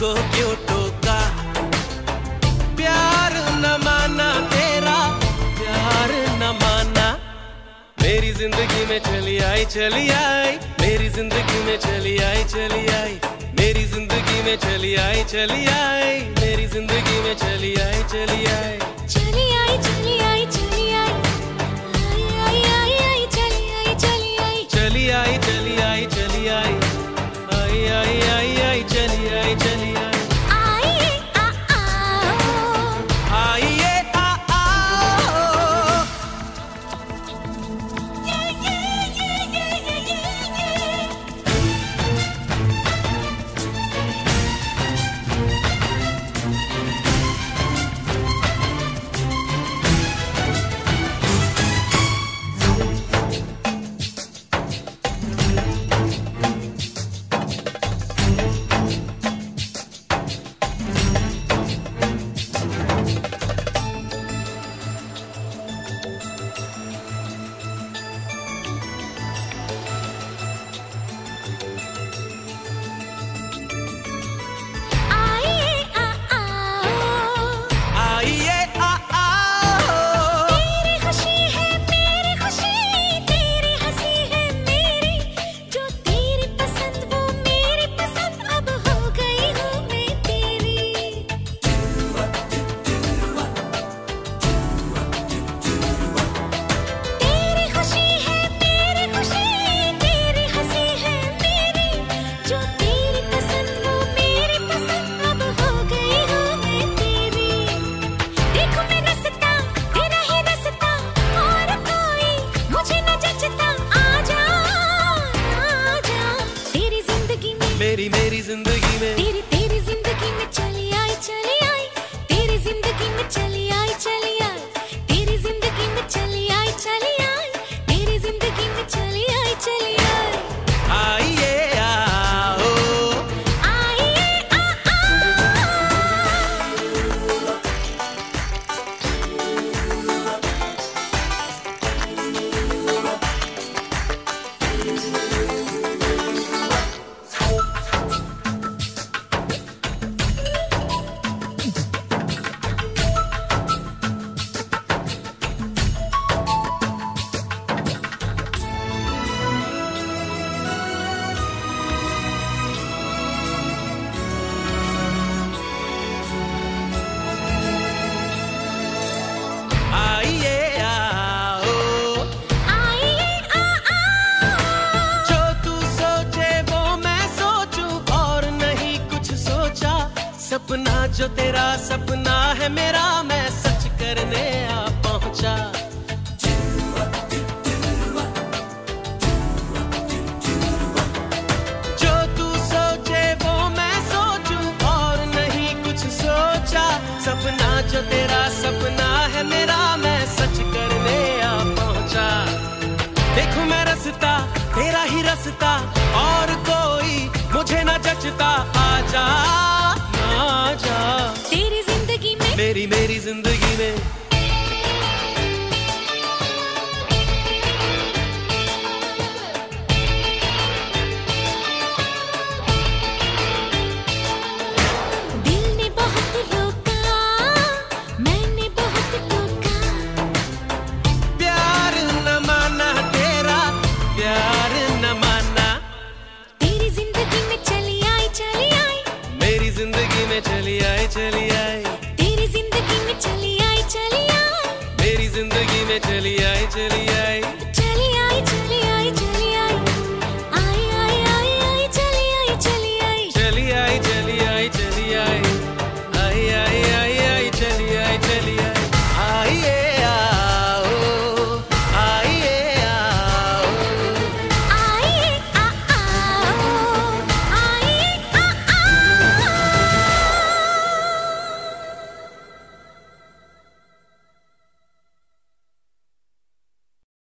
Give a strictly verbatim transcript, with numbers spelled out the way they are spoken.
मुझको क्यों टोका, प्यार न माना तेरा, प्यार न माना। मेरी जिंदगी में चली आई चली आई, मेरी जिंदगी में चली आई चली आई, मेरी जिंदगी में चली आई चली आई, मेरी जिंदगी में चली आई चली आई, चली आई चली आई चली आई, आई आई आई आई चली आई चली आई, चली आई चली आई चली आई, आई आई आई आई चली आई चली आई। आइए आ आओ, आइए आ आओ, ये ये ये ये ये ये ये। मेरी मेरी जिंदगी में, तेरी तेरी जिंदगी में चली आई चली आई, तेरी जिंदगी में चली आई चली आई, तेरी जिंदगी में चली आई चली आई, तेरी जिंदगी में चली आई चली आई। आइए आओ, आइए आ आओ, आइए आओ, आइए आ आओ। जो तू सोचे वो मैं सोचूं और नहीं कुछ सोचा, सपना जो तेरा सपना है मेरा, मैं सच करने आ पहुंचा। जो तू सोचे वो मैं सोचूं और नहीं कुछ सोचा, सपना जो तेरा सपना है मेरा, मैं सच करने आ पहुंचा। देखूं मैं रास्ता तेरा ही रास्ता, और कोई मुझे न जचता, आजा आजा तेरी जिंदगी में, मेरी मेरी जिंदगी